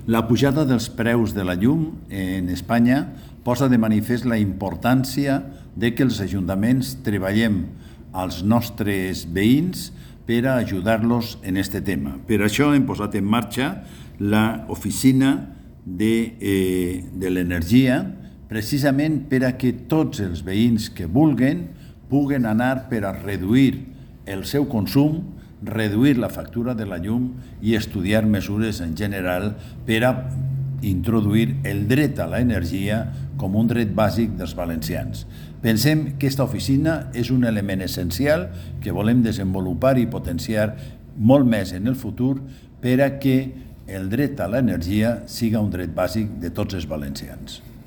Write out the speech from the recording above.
La pujada dels preus de la llum en Espanya posa de manifest la importància de que els ajuntaments treballem als nostres veïns per a ajudar-los en aquest tema. Per això hem posat en marxa l'oficina de l'energia, precisament per a que tots els veïns que vulguen puguen anar per a reduir el seu consum, reduir la factura de la llum i estudiar mesures en general per a introduir el dret a l'energia com un dret bàsic dels valencians. Pensem que aquesta oficina és un element essencial que volem desenvolupar i potenciar molt més en el futur per a que el dret a l'energia siga un dret bàsic de tots els valencians.